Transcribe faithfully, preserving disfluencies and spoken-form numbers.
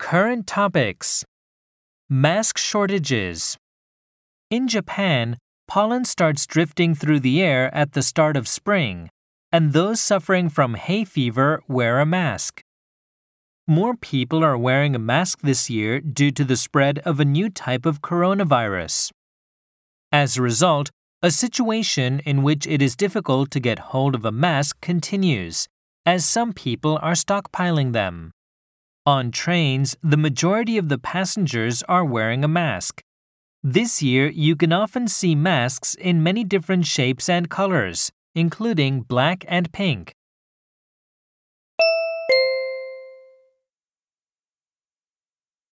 Current topics. Mask shortages. In Japan, pollen starts drifting through the air at the start of spring, and those suffering from hay fever wear a mask. More people are wearing a mask this year due to the spread of a new type of coronavirus. As a result, a situation in which it is difficult to get hold of a mask continues, as some people are stockpiling them. On trains, the majority of the passengers are wearing a mask. This year, you can often see masks in many different shapes and colors, including black and pink.